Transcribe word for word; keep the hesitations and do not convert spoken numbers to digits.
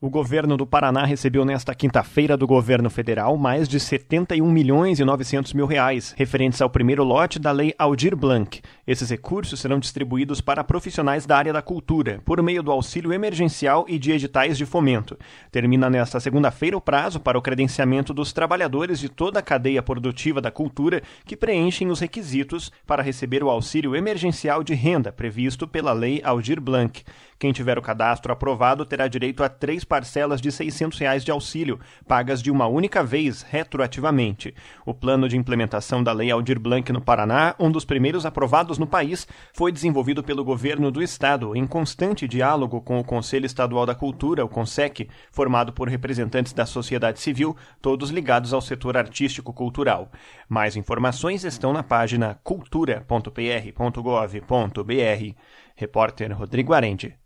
O governo do Paraná recebeu nesta quinta-feira do governo federal mais de setenta e um milhões e novecentos mil reais, referentes ao primeiro lote da Lei Aldir Blanc. Esses recursos serão distribuídos para profissionais da área da cultura, por meio do auxílio emergencial e de editais de fomento. Termina nesta segunda-feira o prazo para o credenciamento dos trabalhadores de toda a cadeia produtiva da cultura que preenchem os requisitos para receber o auxílio emergencial de renda previsto pela Lei Aldir Blanc. Quem tiver o cadastro aprovado terá direito a três parcelas de seiscentos reais de auxílio, pagas de uma única vez, retroativamente. O plano de implementação da Lei Aldir Blanc no Paraná, um dos primeiros aprovados no país, foi desenvolvido pelo governo do estado, em constante diálogo com o Conselho Estadual da Cultura, o CONSEC, formado por representantes da sociedade civil, todos ligados ao setor artístico-cultural. Mais informações estão na página cultura ponto p r ponto gov ponto b r. Repórter Rodrigo Arende.